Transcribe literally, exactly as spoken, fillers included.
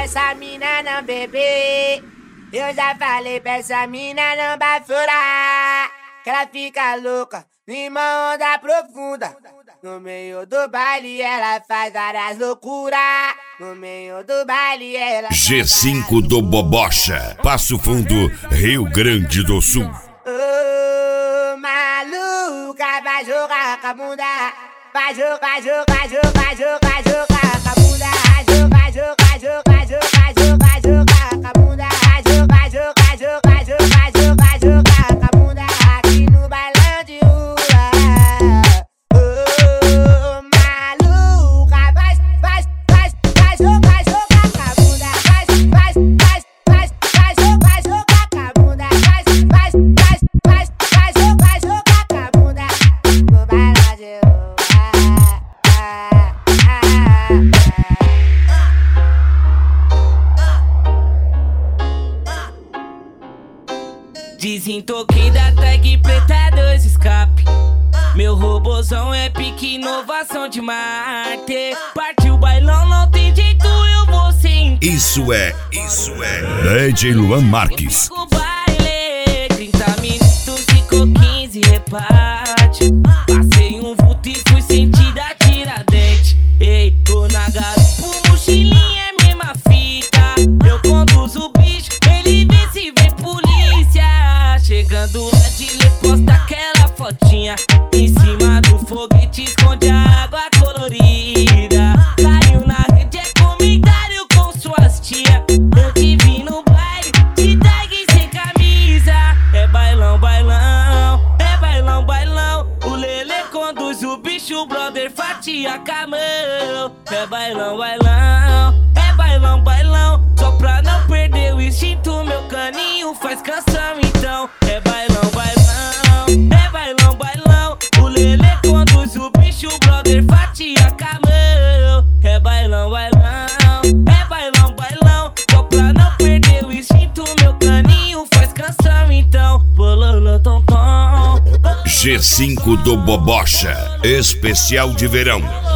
essa mina não beber. Eu já falei pra essa mina não bafurar, que ela fica louca numa onda profunda. No meio do baile ela faz várias loucuras. No meio do baile ela G cinco do Bobocha, Passo Fundo, Rio Grande do Sul. Ô, maluca, vai jogar com a bunda. Vai jogar, vai jogar, vai jogar, vai jogar, vai jogar com a bunda. Vai jogar, jogar, jogar, jogar, jogar, jogar com a bunda. Vai jogar, jogar, jogar, jogar, jogar, jogar com a bunda. Aqui no bailão de rua. Ô, maluca, vai, vai, vai, vai jogar, jogar com a bunda. Vai, vai, vai, vai, vai jogar, jogar com a bunda. Vai, vai, vai, vai, vai jogar, jogar com a bunda. No bailão de rua. Desentoquei da tag preta dois escape. Meu robozão é pique inovação de Marte. Partiu o bailão, não tem jeito, eu vou sentir. Isso é, isso é D J Luan Marques. O baile, trinta minutos, ficou quinze, reparte. Passei um vulto e fui sentir a Tiradentes. Ei, tô na garupa, mochilinha é mesma fita. Eu conduzo o bicho, ele vê se vem polícia. Chegando a Dile, posta aquela fotinha. Em cima do foguete esconde a água colorida. Caiu na rede, é comentário com suas tia. Eu te vi no baile, de tag sem camisa. É bailão, bailão, é bailão, bailão. O Lelê conduz o bicho, o brother fatia com a mão. É bailão, bailão, é bailão, bailão. Só pra não perder o instinto, meu caninho faz canção então. É bailão, bailão, é bailão, bailão. O Lelê conduz o bicho, o brother fatia com a mão. É bailão, bailão, é bailão, bailão. Só pra não perder o instinto, meu caninho faz canção então. Bololô, tom, tom. G cinco do Bobocha, especial de verão.